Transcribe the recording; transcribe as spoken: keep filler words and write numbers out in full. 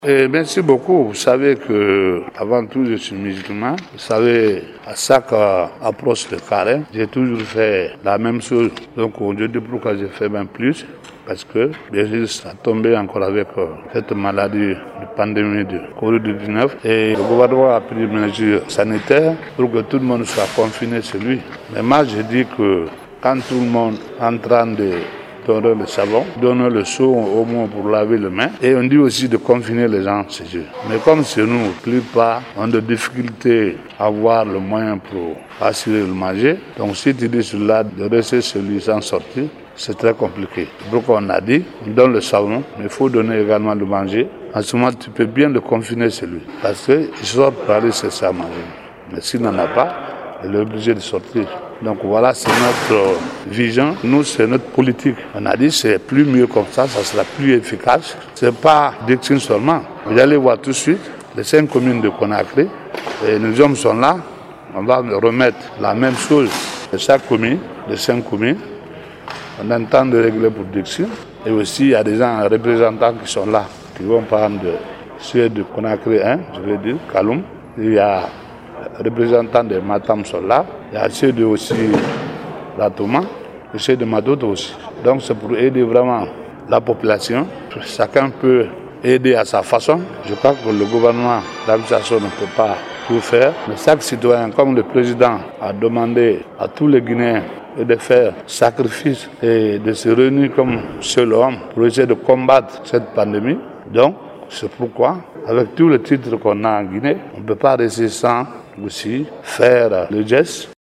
Et merci beaucoup. Vous savez que, avant tout, je suis musulman. Vous savez, à chaque euh, approche de carême, j'ai toujours fait la même chose. Donc, je dis pourquoi j'ai fait même plus. Parce que, bien sûr, ça a tombé encore avec euh, cette maladie de pandémie de covid dix-neuf. Et le gouvernement a pris des mesures sanitaires pour que tout le monde soit confiné chez lui. Mais moi, je dis que quand tout le monde est en train de donner le savon, donner le seau au moins pour laver les mains. Et on dit aussi de confiner les gens chez eux. Mais comme chez nous, la plupart ont des difficultés à avoir le moyen pour assurer le manger, donc si tu dis cela, de rester chez lui sans sortir, c'est très compliqué. Donc on a dit, on donne le savon, mais il faut donner également le manger. En ce moment, tu peux bien le confiner chez lui. Parce qu'il sort pour aller chercher à manger. Mais s'il n'en a pas, il est obligé de sortir. Donc voilà, c'est notre vision. Nous, c'est notre politique. On a dit c'est plus mieux comme ça, ça sera plus efficace. C'est pas Dixine seulement. Vous allez voir tout de suite les cinq communes de Conakry. Et nos hommes sont là. On va remettre la même chose de chaque commune, de cinq communes. On entend de régler pour Dixine. Et aussi, il y a des gens, représentants qui sont là, qui vont prendre de ceux de Conakry un, je veux dire, Kaloum. Il y a représentants de Matam sont là. Il y a ceux de aussi la Touma et ceux de Madoto aussi. Donc c'est pour aider vraiment la population. Chacun peut aider à sa façon. Je crois que le gouvernement, l'administration ne peut pas tout faire. Mais chaque citoyen, comme le président a demandé à tous les Guinéens de faire sacrifice et de se réunir comme seul homme pour essayer de combattre cette pandémie. Donc c'est pourquoi, avec tous les titres qu'on a en Guinée, on ne peut pas rester sans aussi faire le geste.